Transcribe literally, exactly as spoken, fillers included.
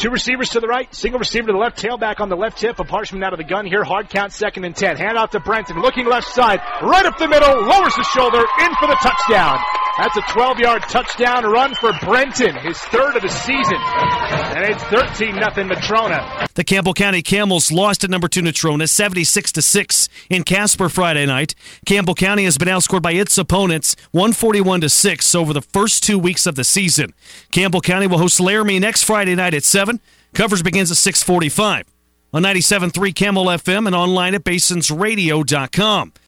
Two receivers to the right, single receiver to the left, tailback on the left hip. A Parchman out of the gun here. Hard count, second and ten. Hand out to Brenton, looking left side, right up the middle, lowers the shoulder, in for the touchdown. That's a twelve-yard touchdown run for Brenton, his third of the season. And it's thirteen nothing Natrona. The Campbell County Camels lost at number two Natrona, seventy-six to six in Casper Friday night. Campbell County has been outscored by its opponents, one forty-one to six over the first two weeks of the season. Campbell County will host Laramie next Friday night at seven. Coverage begins at six forty-five on ninety-seven point three Camel F M and online at basins radio dot com.